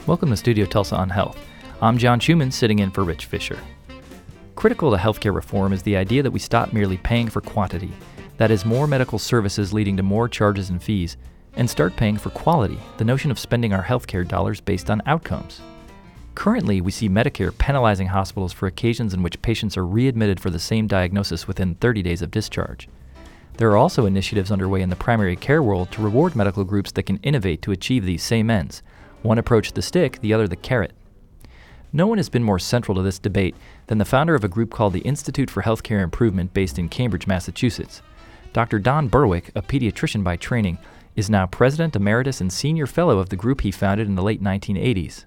Welcome to Studio Tulsa on Health. I'm John Schumann, sitting in for Rich Fisher. Critical to healthcare reform is the idea that we stop merely paying for quantity, that is, more medical services leading to more charges and fees, and start paying for quality, the notion of spending our healthcare dollars based on outcomes. Currently, we see Medicare penalizing hospitals for occasions in which patients are readmitted for the same diagnosis within 30 days of discharge. There are also initiatives underway in the primary care world to reward medical groups that can innovate to achieve these same ends. One approach the stick, the other the carrot. No one has been more central to this debate than the founder of a group called the Institute for Healthcare Improvement based in Cambridge, Massachusetts. Dr. Don Berwick, a pediatrician by training, is now president emeritus and senior fellow of the group he founded in the late 1980s.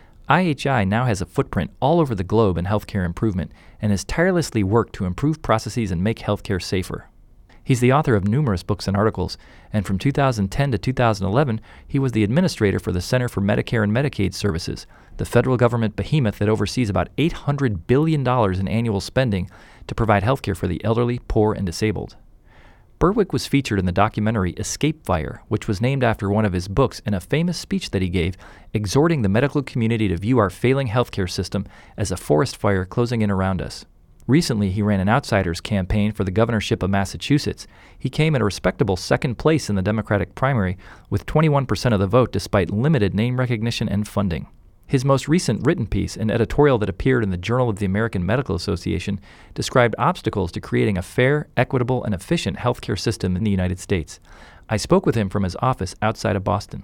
IHI now has a footprint all over the globe in healthcare improvement and has tirelessly worked to improve processes and make healthcare safer. He's the author of numerous books and articles, and from 2010 to 2011, he was the administrator for the Center for Medicare and Medicaid Services, the federal government behemoth that oversees about $800 billion in annual spending to provide healthcare for the elderly, poor, and disabled. Berwick was featured in the documentary Escape Fire, which was named after one of his books and a famous speech that he gave, exhorting the medical community to view our failing healthcare system as a forest fire closing in around us. Recently, he ran an outsiders campaign for the governorship of Massachusetts. He came in a respectable second place in the Democratic primary with 21% of the vote despite limited name recognition and funding. His most recent written piece, an editorial that appeared in the Journal of the American Medical Association, described obstacles to creating a fair, equitable, and efficient healthcare system in the United States. I spoke with him from his office outside of Boston.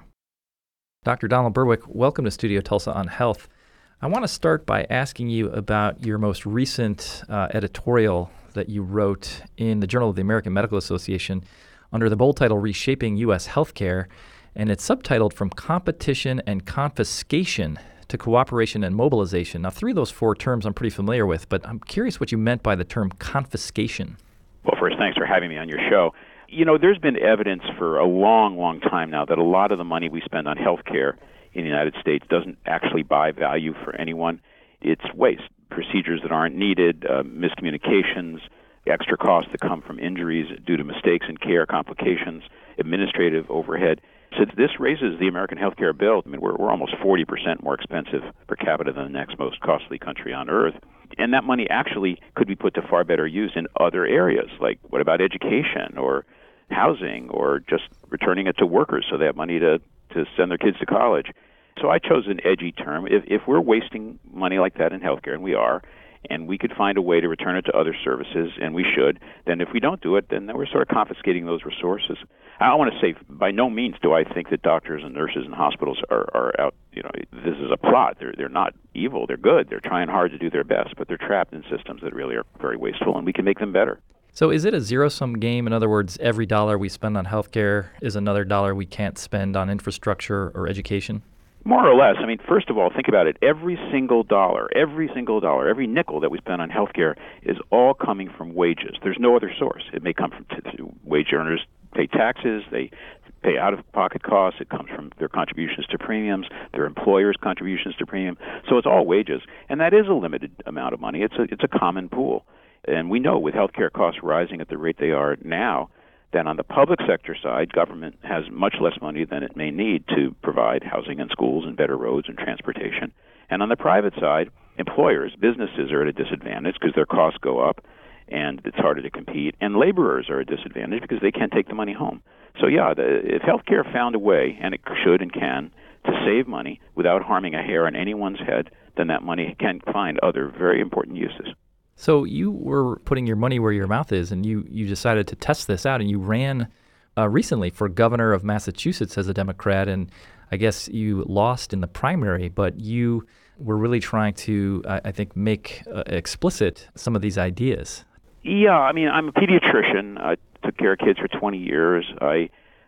Dr. Donald Berwick, welcome to Studio Tulsa on Health. I want to start by asking you about your most recent editorial that you wrote in the Journal of the American Medical Association under the bold title Reshaping U.S. Healthcare, and it's subtitled From Competition and Confiscation to Cooperation and Mobilization. Now, three of those four terms I'm pretty familiar with, but I'm curious what you meant by the term confiscation. Well, first, thanks for having me on your show. You know, there's been evidence for a long, long time now that a lot of the money we spend on healthcare in the United States doesn't actually buy value for anyone. It's waste, procedures that aren't needed, miscommunications, extra costs that come from injuries due to mistakes in care, complications, administrative overhead. So this raises the American healthcare bill. I mean, we're almost 40% more expensive per capita than the next most costly country on earth. And that money actually could be put to far better use in other areas, like what about education or housing or just returning it to workers so they have money to send their kids to college. So I chose an edgy term. If we're wasting money like that in healthcare, and we are, and we could find a way to return it to other services, and we should, then if we don't do it, then we're sort of confiscating those resources. I want to say, by no means do I think that doctors and nurses and hospitals are out, this is a plot. They're not evil. They're good. They're trying hard to do their best, but they're trapped in systems that really are very wasteful, and we can make them better. So is it a zero-sum game? In other words, every dollar we spend on healthcare is another dollar we can't spend on infrastructure or education? More or less. I mean, first of all, think about it. Every single dollar, every nickel that we spend on healthcare is all coming from wages. There's no other source. It may come from wage earners pay taxes, they pay out-of-pocket costs. It comes from their contributions to premiums, their employers' contributions to premium. So it's all wages, and that is a limited amount of money. It's a common pool. And we know with healthcare costs rising at the rate they are now, then on the public sector side, government has much less money than it may need to provide housing and schools and better roads and transportation. And on the private side, employers, businesses are at a disadvantage because their costs go up and it's harder to compete. And laborers are at a disadvantage because they can't take the money home. So yeah, if healthcare found a way, and it should and can, to save money without harming a hair on anyone's head, then that money can find other very important uses. So you were putting your money where your mouth is, and you decided to test this out, and you ran recently for governor of Massachusetts as a Democrat, and I guess you lost in the primary, but you were really trying to, I think, make explicit some of these ideas. Yeah, I mean, I'm a pediatrician. I took care of kids for 20 years. I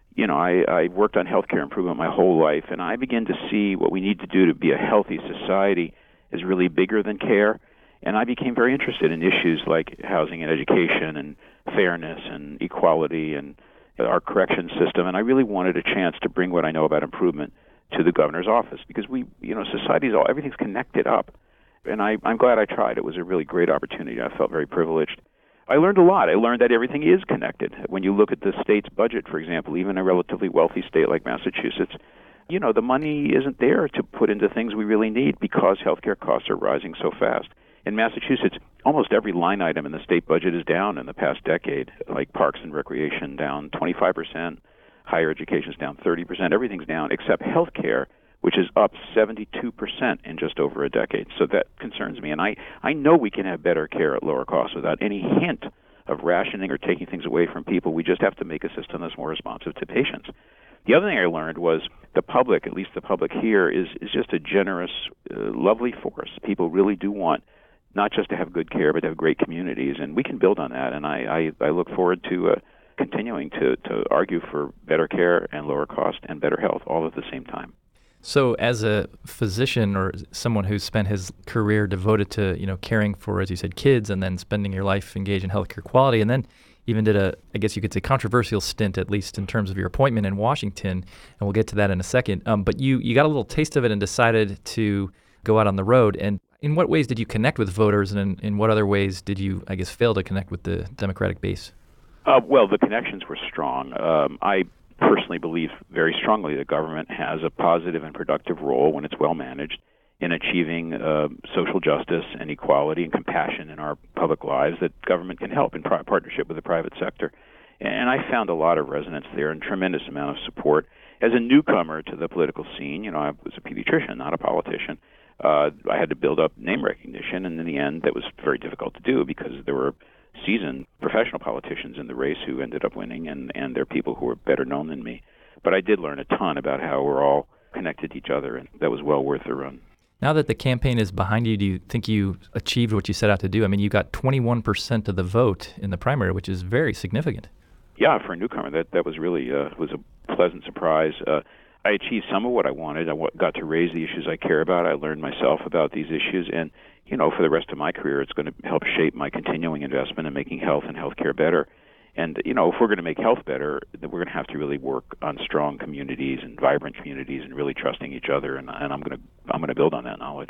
worked on healthcare improvement my whole life, and I began to see what we need to do to be a healthy society is really bigger than care. And I became very interested in issues like housing and education and fairness and equality and our correction system. And I really wanted a chance to bring what I know about improvement to the governor's office because everything's connected up. And I'm glad I tried. It was a really great opportunity. I felt very privileged. I learned a lot. I learned that everything is connected. When you look at the state's budget, for example, even a relatively wealthy state like Massachusetts, the money isn't there to put into things we really need because healthcare costs are rising so fast. In Massachusetts, almost every line item in the state budget is down in the past decade, like parks and recreation down 25%, higher education is down 30%, everything's down except healthcare, which is up 72% in just over a decade. So that concerns me. And I know we can have better care at lower cost without any hint of rationing or taking things away from people. We just have to make a system that's more responsive to patients. The other thing I learned was the public, at least the public here, is just a generous, lovely force. People really do want not just to have good care, but to have great communities, and we can build on that. And I look forward to continuing to argue for better care and lower cost and better health all at the same time. So as a physician or someone who's spent his career devoted to, caring for, as you said, kids, and then spending your life engaged in healthcare quality, and then even did I guess you could say, controversial stint, at least in terms of your appointment in Washington, and we'll get to that in a second. But you got a little taste of it and decided to go out on the road. And in what ways did you connect with voters, and in what other ways did you, I guess, fail to connect with the Democratic base? Well, the connections were strong. I personally believe very strongly that government has a positive and productive role when it's well managed in achieving social justice and equality and compassion in our public lives, that government can help in partnership with the private sector. And I found a lot of resonance there and tremendous amount of support. As a newcomer to the political scene, I was a pediatrician, not a politician. I had to build up name recognition, and in the end, that was very difficult to do because there were seasoned professional politicians in the race who ended up winning, and there are people who were better known than me. But I did learn a ton about how we're all connected to each other, and that was well worth the run. Now that the campaign is behind you, do you think you achieved what you set out to do? I mean, you got 21% of the vote in the primary, which is very significant. Yeah, for a newcomer, that was really was a pleasant surprise. I achieved some of what I wanted. I got to raise the issues I care about. I learned myself about these issues, and for the rest of my career, it's going to help shape my continuing investment in making health and healthcare better. And if we're going to make health better, then we're going to have to really work on strong communities and vibrant communities and really trusting each other. And I'm going to build on that knowledge.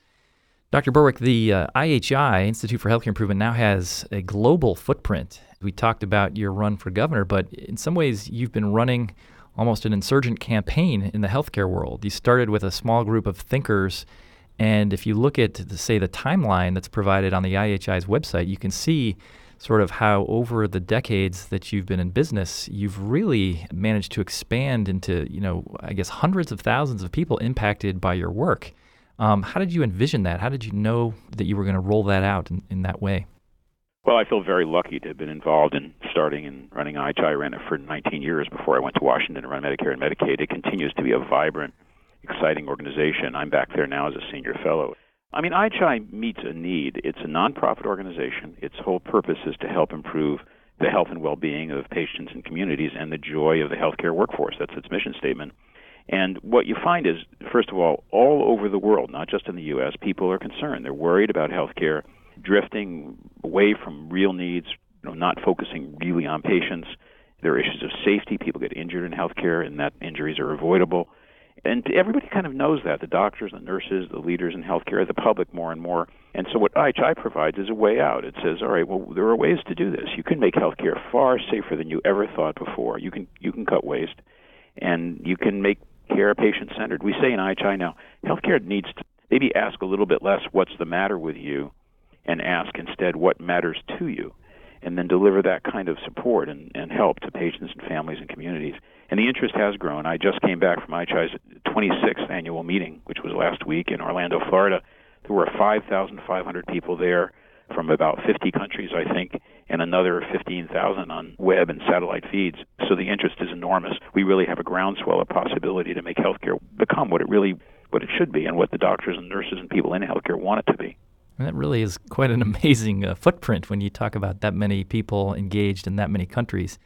Dr. Berwick, the IHI, Institute for Healthcare Improvement, now has a global footprint. We talked about your run for governor, but in some ways you've been running almost an insurgent campaign in the healthcare world. You started with a small group of thinkers, and if you look at, say, the timeline that's provided on the IHI's website, you can see sort of how over the decades that you've been in business, you've really managed to expand into, I guess hundreds of thousands of people impacted by your work. How did you envision that? How did you know that you were going to roll that out in that way? Well, I feel very lucky to have been involved in starting and running IHI. I ran it for 19 years before I went to Washington to run Medicare and Medicaid. It continues to be a vibrant, exciting organization. I'm back there now as a senior fellow. I mean, IHI meets a need. It's a nonprofit organization. Its whole purpose is to help improve the health and well-being of patients and communities and the joy of the healthcare workforce. That's its mission statement. And what you find is, first of all over the world, not just in the U.S., people are concerned. They're worried about healthcare drifting away from real needs, not focusing really on patients. There are issues of safety. People get injured in healthcare, and that injuries are avoidable. And everybody kind of knows that, the doctors, the nurses, the leaders in healthcare, the public more and more. And so what IHI provides is a way out. It says, all right, well, there are ways to do this. You can make healthcare far safer than you ever thought before. You can cut waste, and you can make care patient-centered. We say in IHI now, healthcare needs to maybe ask a little bit less what's the matter with you and ask instead what matters to you, and then deliver that kind of support and help to patients and families and communities. And the interest has grown. I just came back from IHI's 26th annual meeting, which was last week in Orlando, Florida. There were 5,500 people there from about 50 countries, I think, and another 15,000 on web and satellite feeds. So the interest is enormous. We really have a groundswell of possibility to make healthcare become what it should be and what the doctors and nurses and people in healthcare want it to be. And that really is quite an amazing footprint when you talk about that many people engaged in that many countries.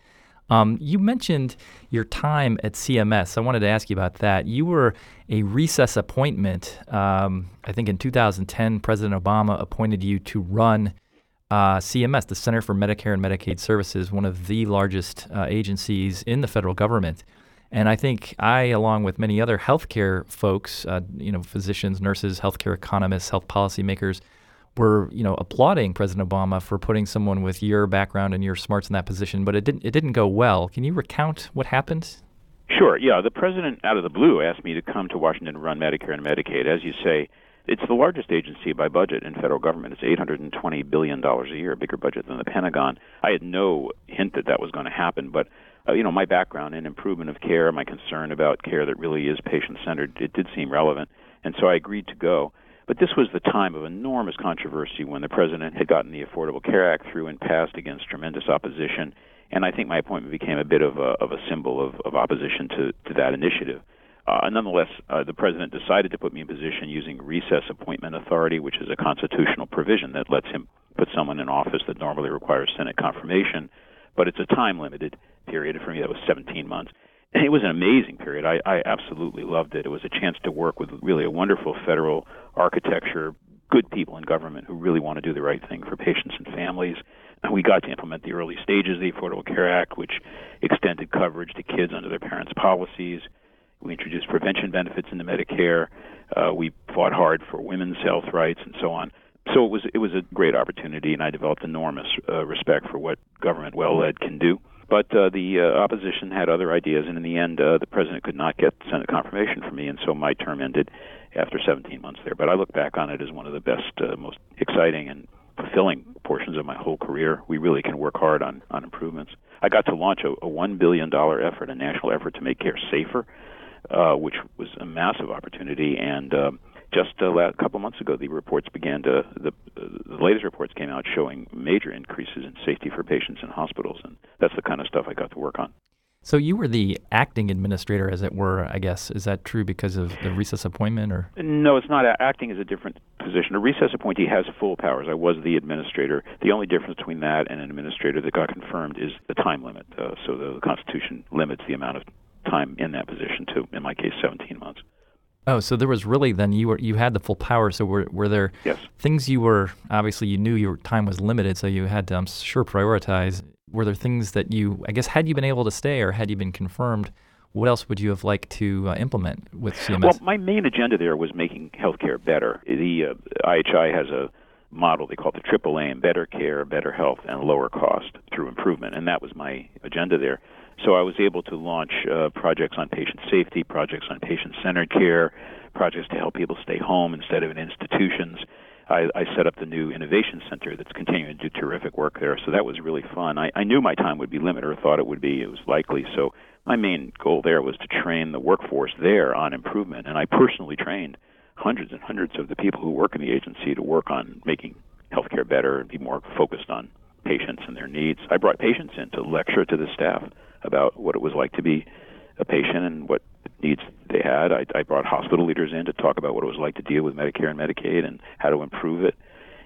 You mentioned your time at CMS. I wanted to ask you about that. You were a recess appointment. I think in 2010, President Obama appointed you to run CMS, the Center for Medicare and Medicaid Services, one of the largest agencies in the federal government. And I think along with many other healthcare folks, physicians, nurses, healthcare economists, health policymakers, were applauding President Obama for putting someone with your background and your smarts in that position, but it didn't go well. Can you recount what happened? Sure, yeah. The president, out of the blue, asked me to come to Washington to run Medicare and Medicaid. As you say, it's the largest agency by budget in federal government. It's $820 billion a year, a bigger budget than the Pentagon. I had no hint that that was going to happen, but my background in improvement of care, my concern about care that really is patient-centered, it did seem relevant, and so I agreed to go. But this was the time of enormous controversy when the president had gotten the Affordable Care Act through and passed against tremendous opposition, and I think my appointment became a bit of a symbol of opposition to that initiative. Nonetheless, the president decided to put me in position using recess appointment authority, which is a constitutional provision that lets him put someone in office that normally requires Senate confirmation, but it's a time-limited period. For me, that was 17 months. And it was an amazing period. I absolutely loved it. It was a chance to work with really a wonderful federal architecture, good people in government who really want to do the right thing for patients and families. And we got to implement the early stages of the Affordable Care Act, which extended coverage to kids under their parents' policies. We introduced prevention benefits into Medicare. We fought hard for women's health rights and so on. So it was a great opportunity, and I developed enormous respect for what government well-led can do. But the opposition had other ideas, and in the end, the president could not get Senate confirmation for me, and so my term ended after 17 months there. But I look back on it as one of the best, most exciting and fulfilling portions of my whole career. We really can work hard on improvements. I got to launch a $1 billion effort, a national effort to make care safer, which was a massive opportunity. And just a couple months ago, the latest reports came out showing major increases in safety for patients in hospitals, and that's the kind of stuff I got to work on. So you were the acting administrator, as it were, I guess. Is that true because of the recess appointment? Or No, it's not. Acting is a different position. A recess appointee has full powers. I was the administrator. The only difference between that and an administrator that got confirmed is the time limit. So the Constitution limits the amount of time in that position to, in my case, 17 months. Oh, so there was really then you had the full power. So were there things you were, obviously you knew your time was limited, so you had to, I'm sure, prioritize. Were there things that you, I guess, had you been able to stay or had you been confirmed, what else would you have liked to implement with CMS? Well, my main agenda there was making healthcare better. The IHI has a model they call the triple aim: better care, better health, and lower cost through improvement, and that was my agenda there. So I was able to launch projects on patient safety, projects on patient-centered care, projects to help people stay home instead of in institutions. I set up the new Innovation Center that's continuing to do terrific work there, so that was really fun. I knew my time would be limited, or thought it would be. It was likely. So my main goal there was to train the workforce there on improvement, and I personally trained hundreds and hundreds of the people who work in the agency to work on making healthcare better and be more focused on patients and their needs. I brought patients in to lecture to the staff about what it was like to be a patient and what needs they had. I brought hospital leaders in to talk about what it was like to deal with Medicare and Medicaid and how to improve it.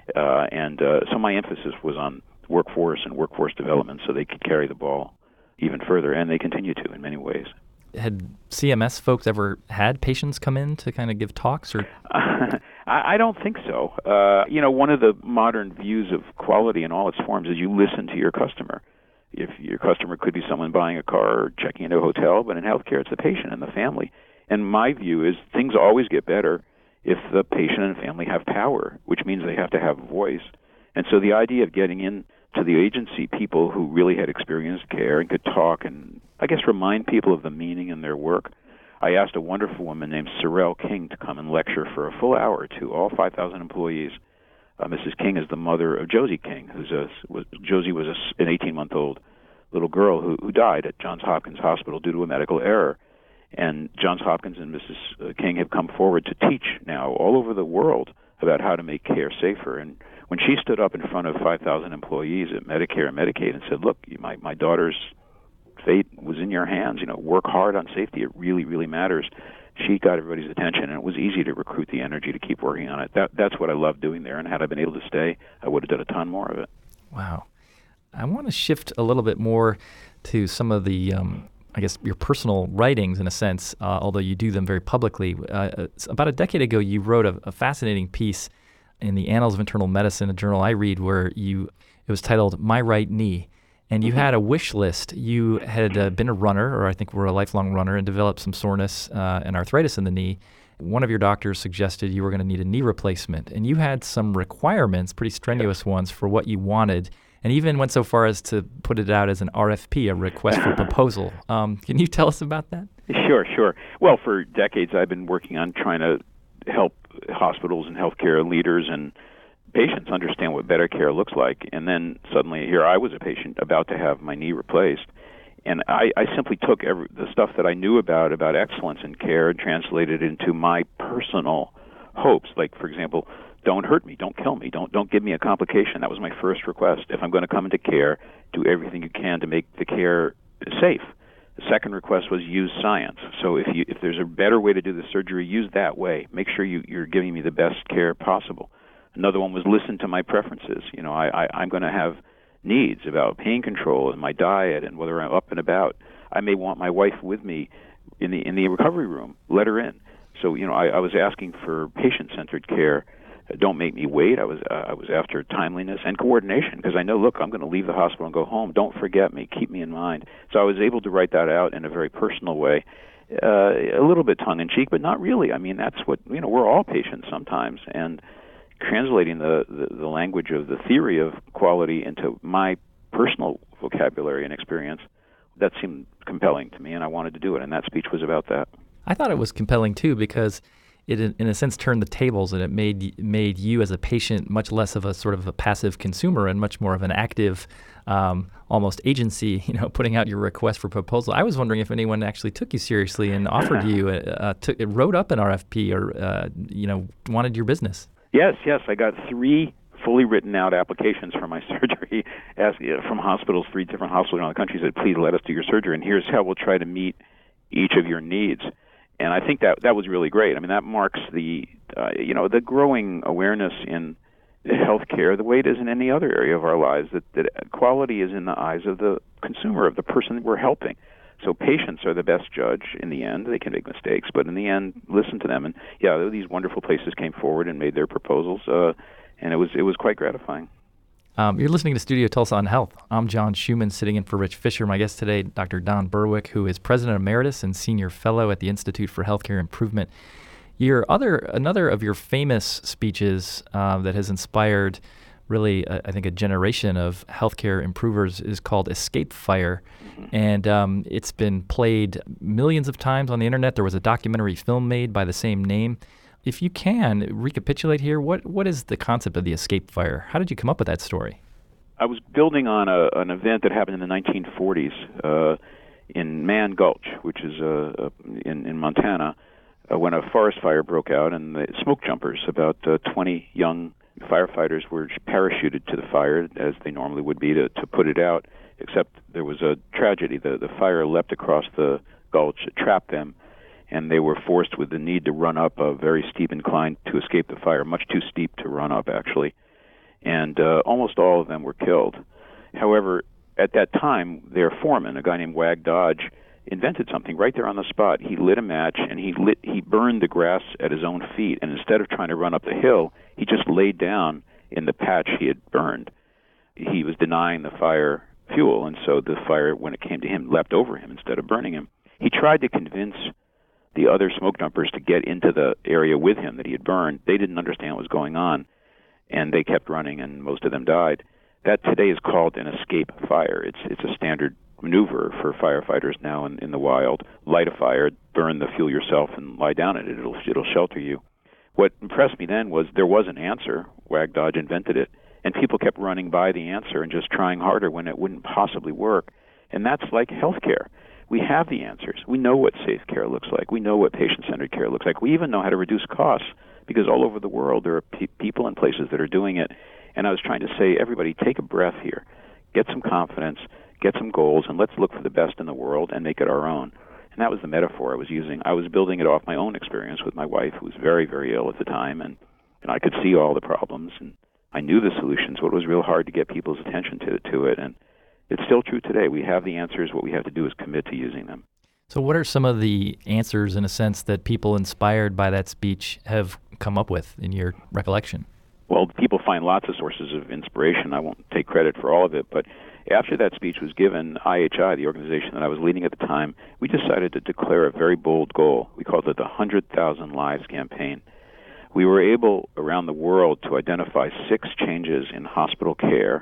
So my emphasis was on workforce and workforce development so they could carry the ball even further, and they continue to in many ways. Had CMS folks ever had patients come in to kind of give talks? Or I don't think so. One of the modern views of quality in all its forms is you listen to your customer. If your customer could be someone buying a car or checking into a hotel, but in healthcare it's the patient and the family. And my view is things always get better if the patient and family have power, which means they have to have a voice. And so the idea of getting in to the agency people who really had experienced care and could talk and, I guess, remind people of the meaning in their work. I asked a wonderful woman named Sorrel King to come and lecture for a full hour to all 5,000 employees. Mrs. King is the mother of Josie King. Josie was an 18-month-old little girl who died at Johns Hopkins Hospital due to a medical error. And Johns Hopkins and Mrs. King have come forward to teach now all over the world about how to make care safer. And when she stood up in front of 5,000 employees at Medicare and Medicaid and said, look, my daughter's fate was in your hands. Work hard on safety. It really, really matters. She got everybody's attention, and it was easy to recruit the energy to keep working on it. That's what I love doing there, and had I been able to stay, I would have done a ton more of it. Wow. I want to shift a little bit more to some of the, I guess, your personal writings in a sense, although you do them very publicly. About a decade ago, you wrote a fascinating piece in the Annals of Internal Medicine, a journal I read, where it was titled My Right Knee. And you had a wish list. You had been a runner, or I think were a lifelong runner, and developed some soreness and arthritis in the knee. One of your doctors suggested you were going to need a knee replacement. And you had some requirements, pretty strenuous ones, for what you wanted. and even went so far as to put it out as an RFP, a request for proposal. Can you tell us about that? Sure. Well, for decades I've been working on trying to help hospitals and healthcare leaders and patients understand what better care looks like. And then suddenly here I was a patient about to have my knee replaced. And I simply took the stuff that I knew about excellence in care and translated it into my personal hopes. Like, for example, don't hurt me, don't kill me, don't give me a complication. That was my first request. If I'm going to come into care, do everything you can to make the care safe. The second request was use science. So if there's a better way to do the surgery, use that way. Make sure you're giving me the best care possible. Another one was listen to my preferences. I'm going to have needs about pain control and my diet and whether I'm up and about. I may want my wife with me in the recovery room. Let her in. So I was asking for patient-centered care. Don't make me wait. I was after timeliness and coordination because I know, look, I'm going to leave the hospital and go home. Don't forget me. Keep me in mind. So I was able to write that out in a very personal way, a little bit tongue-in-cheek, but not really. I mean, that's what we're all patients sometimes, and translating the language of the theory of quality into my personal vocabulary and experience, that seemed compelling to me, and I wanted to do it, and that speech was about that. I thought it was compelling, too, because it, in a sense, turned the tables, and it made you as a patient much less of a sort of a passive consumer and much more of an active, almost agency, putting out your request for proposal. I was wondering if anyone actually took you seriously and offered you, wrote up an RFP or, wanted your business. Yes. I got 3 fully written out applications for my surgery from hospitals, 3 different hospitals around the country said, please let us do your surgery, and here's how we'll try to meet each of your needs. And I think that was really great. I mean, that marks the growing awareness in healthcare, the way it is in any other area of our lives, that quality is in the eyes of the consumer, of the person that we're helping. So patients are the best judge in the end. They can make mistakes, but in the end, listen to them. And these wonderful places came forward and made their proposals, and it was quite gratifying. You're listening to Studio Tulsa on Health. I'm John Schumann, sitting in for Rich Fisher. My guest today, Dr. Don Berwick, who is President Emeritus and Senior Fellow at the Institute for Healthcare Improvement. Another of your famous speeches that has inspired really, I think, a generation of healthcare improvers is called Escape Fire. And it's been played millions of times on the internet. There was a documentary film made by the same name. If you can, recapitulate here, what is the concept of the Escape Fire? How did you come up with that story? I was building on an event that happened in the 1940s in Mann Gulch, which is in Montana, when a forest fire broke out, and the smoke jumpers, about 20 young firefighters, were parachuted to the fire, as they normally would be, to put it out, except there was a tragedy. The fire leapt across the gulch, it trapped them, and they were forced with the need to run up a very steep incline to escape the fire, much too steep to run up, actually. And almost all of them were killed. However, at that time, their foreman, a guy named Wag Dodge, invented something right there on the spot. He lit a match, and he burned the grass at his own feet, and instead of trying to run up the hill, he just laid down in the patch he had burned. He was denying the fire fuel, and so the fire, when it came to him, leapt over him instead of burning him. He tried to convince the other smoke jumpers to get into the area with him that he had burned. They didn't understand what was going on, and they kept running, and most of them died. That today is called an escape fire. It's a standard maneuver for firefighters now in the wild. Light a fire, burn the fuel yourself, and lie down in it. It'll shelter you. What impressed me then was there was an answer. Wag Dodge invented it, and people kept running by the answer and just trying harder when it wouldn't possibly work. And that's like healthcare. We have the answers. We know what safe care looks like. We know what patient-centered care looks like. We even know how to reduce costs, because all over the world there are people and places that are doing it. And I was trying to say, everybody, take a breath here. Get some confidence, get some goals, and let's look for the best in the world and make it our own. And that was the metaphor I was using. I was building it off my own experience with my wife, who was very, very ill at the time, and I could see all the problems, and I knew the solutions, but it was real hard to get people's attention to it. And it's still true today. We have the answers. What we have to do is commit to using them. So what are some of the answers, in a sense, that people inspired by that speech have come up with in your recollection? Well, people find lots of sources of inspiration. I won't take credit for all of it, but after that speech was given, IHI, the organization that I was leading at the time, we decided to declare a very bold goal. We called it the 100,000 Lives Campaign. We were able, around the world, to identify 6 changes in hospital care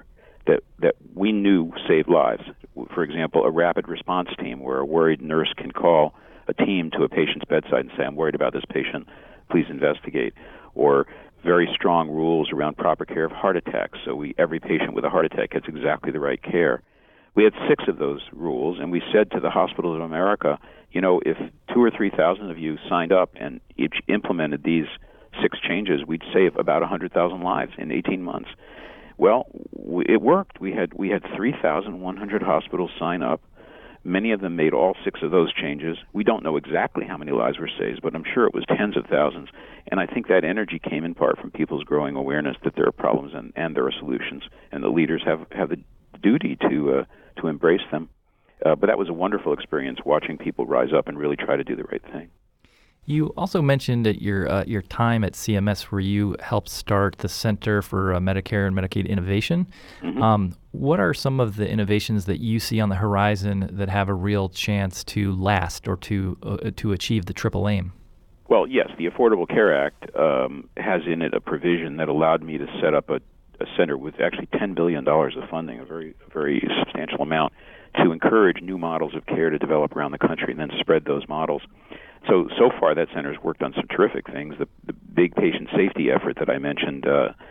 that we knew saved lives. For example, a rapid response team where a worried nurse can call a team to a patient's bedside and say, I'm worried about this patient, please investigate. Or very strong rules around proper care of heart attacks, so every patient with a heart attack gets exactly the right care. We had 6 of those rules, and we said to the Hospitals of America, if 2,000 or 3,000 of you signed up and each implemented these 6 changes, we'd save about 100,000 lives in 18 months. Well, it worked. We had 3,100 hospitals sign up. Many of them made all 6 of those changes. We don't know exactly how many lives were saved, but I'm sure it was tens of thousands. And I think that energy came in part from people's growing awareness that there are problems and there are solutions, and the leaders have the duty to embrace them. But that was a wonderful experience, watching people rise up and really try to do the right thing. You also mentioned at your time at CMS where you helped start the Center for Medicare and Medicaid Innovation. Mm-hmm. What are some of the innovations that you see on the horizon that have a real chance to last or to achieve the triple aim? Well, yes, the Affordable Care Act has in it a provision that allowed me to set up a center with actually $10 billion of funding, a very substantial amount, to encourage new models of care to develop around the country and then spread those models. So far, that center has worked on some terrific things. The big patient safety effort that I mentioned,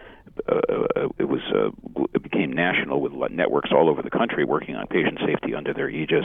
it became national with networks all over the country working on patient safety under their aegis.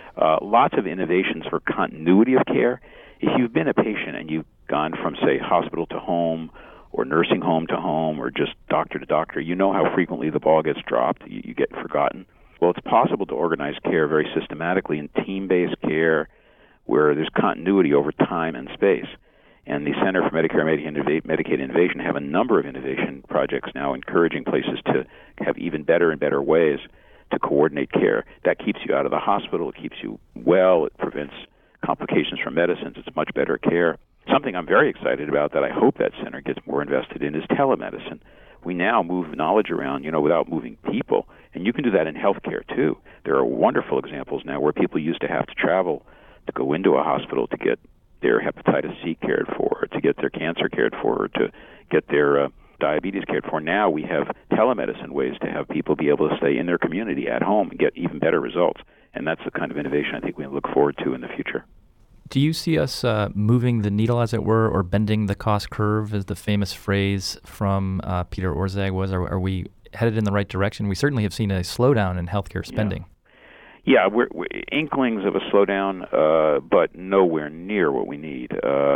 Lots of innovations for continuity of care. If you've been a patient and you've gone from, say, hospital to home or nursing home to home or just doctor to doctor, you know how frequently the ball gets dropped. You get forgotten. Well, it's possible to organize care very systematically in team-based care where there's continuity over time and space. And the Center for Medicare and Medicaid Innovation have a number of innovation projects now encouraging places to have even better and better ways to coordinate care. That keeps you out of the hospital. It keeps you well. It prevents complications from medicines. It's much better care. Something I'm very excited about that I hope that center gets more invested in is telemedicine. We now move knowledge around, without moving people. And you can do that in healthcare, too. There are wonderful examples now where people used to have to travel to go into a hospital to get their hepatitis C cared for, or to get their cancer cared for, or to get their diabetes cared for. Now we have telemedicine ways to have people be able to stay in their community at home and get even better results. And that's the kind of innovation I think we look forward to in the future. Do you see us moving the needle, as it were, or bending the cost curve, as the famous phrase from Peter Orszag was? Are we headed in the right direction? We certainly have seen a slowdown in healthcare spending. Yeah, we're inklings of a slowdown, but nowhere near what we need.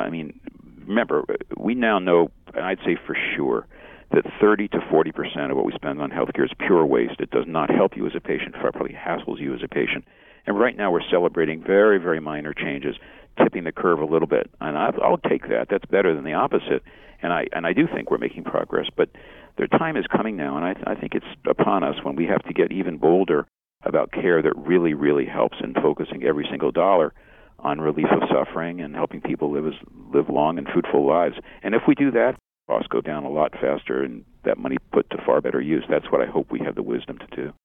Remember, we now know, and I'd say for sure, that 30 to 40% of what we spend on healthcare is pure waste. It does not help you as a patient, probably hassles you as a patient. And right now we're celebrating very, very minor changes, tipping the curve a little bit. And I'll take that. That's better than the opposite. And I do think we're making progress. But their time is coming now, and I think it's upon us when we have to get even bolder about care that really, really helps in focusing every single dollar on relief of suffering and helping people live long and fruitful lives. And if we do that, costs go down a lot faster and that money put to far better use. That's what I hope we have the wisdom to do.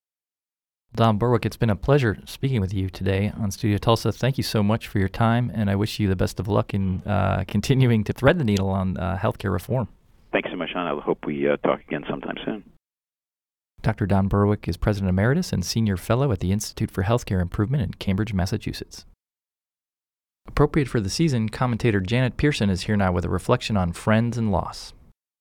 Don Berwick, it's been a pleasure speaking with you today on Studio Tulsa. Thank you so much for your time, and I wish you the best of luck in continuing to thread the needle on healthcare reform. Thanks so much, Sean. I hope we talk again sometime soon. Dr. Don Berwick is President Emeritus and Senior Fellow at the Institute for Healthcare Improvement in Cambridge, Massachusetts. Appropriate for the season, commentator Janet Pearson is here now with a reflection on friends and loss.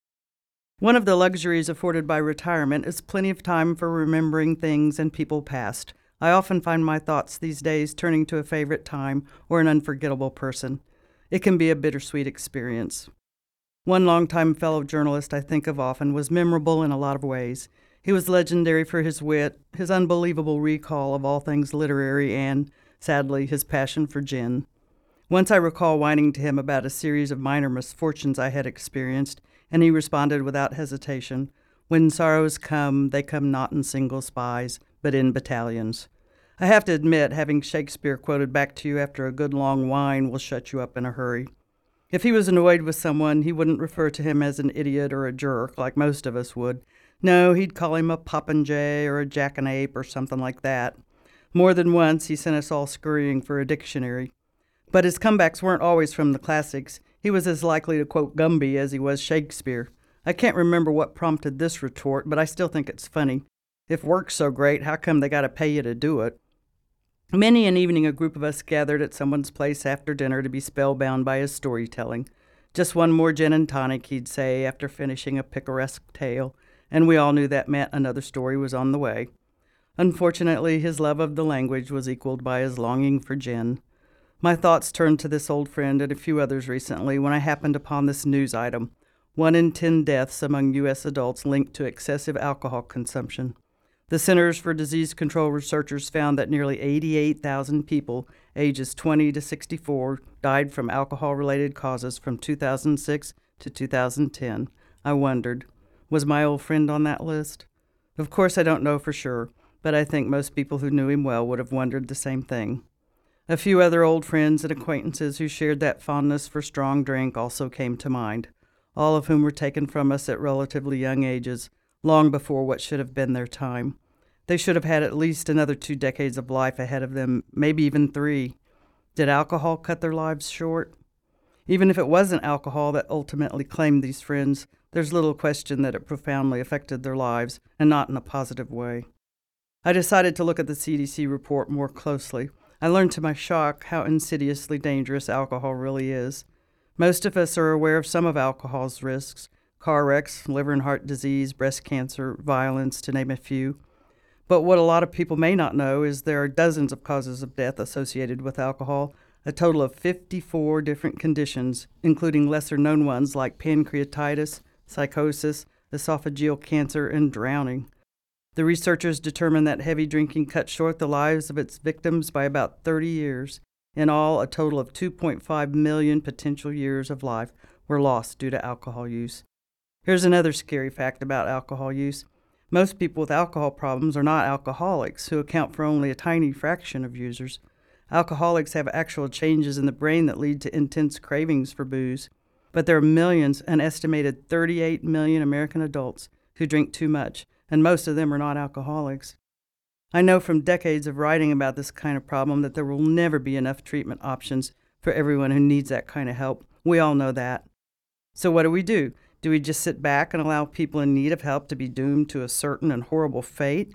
One of the luxuries afforded by retirement is plenty of time for remembering things and people past. I often find my thoughts these days turning to a favorite time or an unforgettable person. It can be a bittersweet experience. One longtime fellow journalist I think of often was memorable in a lot of ways. He was legendary for his wit, his unbelievable recall of all things literary, and, sadly, his passion for gin. Once I recall whining to him about a series of minor misfortunes I had experienced, and he responded without hesitation, "When sorrows come, they come not in single spies, but in battalions." I have to admit, having Shakespeare quoted back to you after a good long whine will shut you up in a hurry. If he was annoyed with someone, he wouldn't refer to him as an idiot or a jerk like most of us would. No, he'd call him a popinjay or a jackanapes or something like that. More than once, he sent us all scurrying for a dictionary. But his comebacks weren't always from the classics. He was as likely to quote Gumby as he was Shakespeare. I can't remember what prompted this retort, but I still think it's funny. If work's so great, how come they got to pay you to do it? Many an evening a group of us gathered at someone's place after dinner to be spellbound by his storytelling. Just one more gin and tonic, he'd say, after finishing a picaresque tale, and we all knew that meant another story was on the way. Unfortunately, his love of the language was equaled by his longing for gin. My thoughts turned to this old friend and a few others recently when I happened upon this news item: 1 in 10 deaths among U.S. adults linked to excessive alcohol consumption. The Centers for Disease Control researchers found that nearly 88,000 people ages 20 to 64 died from alcohol-related causes from 2006 to 2010. I wondered, was my old friend on that list? Of course, I don't know for sure, but I think most people who knew him well would have wondered the same thing. A few other old friends and acquaintances who shared that fondness for strong drink also came to mind, all of whom were taken from us at relatively young ages, long before what should have been their time. They should have had at least another 2 decades of life ahead of them, maybe even 3. Did alcohol cut their lives short? Even if it wasn't alcohol that ultimately claimed these friends, there's little question that it profoundly affected their lives, and not in a positive way. I decided to look at the CDC report more closely. I learned to my shock how insidiously dangerous alcohol really is. Most of us are aware of some of alcohol's risks: car wrecks, liver and heart disease, breast cancer, violence, to name a few. But what a lot of people may not know is there are dozens of causes of death associated with alcohol, a total of 54 different conditions, including lesser-known ones like pancreatitis, psychosis, esophageal cancer, and drowning. The researchers determined that heavy drinking cut short the lives of its victims by about 30 years. In all, a total of 2.5 million potential years of life were lost due to alcohol use. Here's another scary fact about alcohol use. Most people with alcohol problems are not alcoholics, who account for only a tiny fraction of users. Alcoholics have actual changes in the brain that lead to intense cravings for booze. But there are millions, an estimated 38 million American adults, who drink too much, and most of them are not alcoholics. I know from decades of writing about this kind of problem that there will never be enough treatment options for everyone who needs that kind of help. We all know that. So what do? Do we just sit back and allow people in need of help to be doomed to a certain and horrible fate?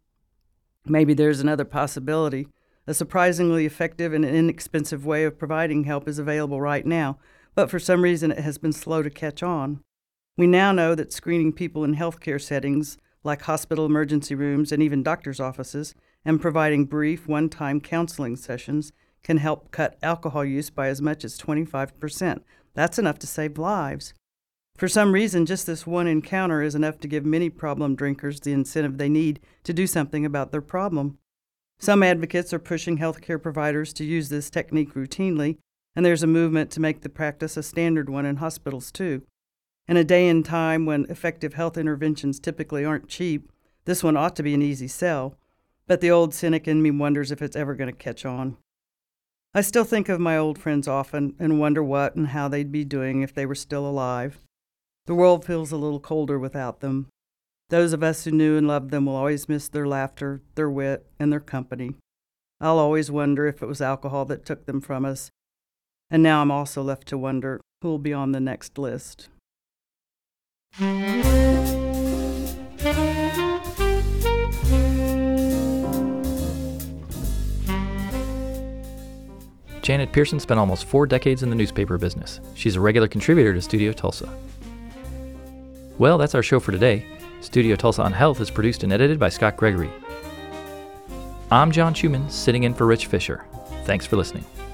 Maybe there's another possibility. A surprisingly effective and inexpensive way of providing help is available right now, but for some reason it has been slow to catch on. We now know that screening people in healthcare settings, like hospital emergency rooms and even doctors' offices, and providing brief, one-time counseling sessions can help cut alcohol use by as much as 25%. That's enough to save lives. For some reason, just this one encounter is enough to give many problem drinkers the incentive they need to do something about their problem. Some advocates are pushing healthcare providers to use this technique routinely, and there's a movement to make the practice a standard one in hospitals too. In a day and time when effective health interventions typically aren't cheap, this one ought to be an easy sell, but the old cynic in me wonders if it's ever going to catch on. I still think of my old friends often and wonder what and how they'd be doing if they were still alive. The world feels a little colder without them. Those of us who knew and loved them will always miss their laughter, their wit, and their company. I'll always wonder if it was alcohol that took them from us. And now I'm also left to wonder who'll be on the next list. Janet Pearson spent almost 4 decades in the newspaper business. She's a regular contributor to Studio Tulsa. Well, that's our show for today. Studio Tulsa on Health is produced and edited by Scott Gregory. I'm John Schumann, sitting in for Rich Fisher. Thanks for listening.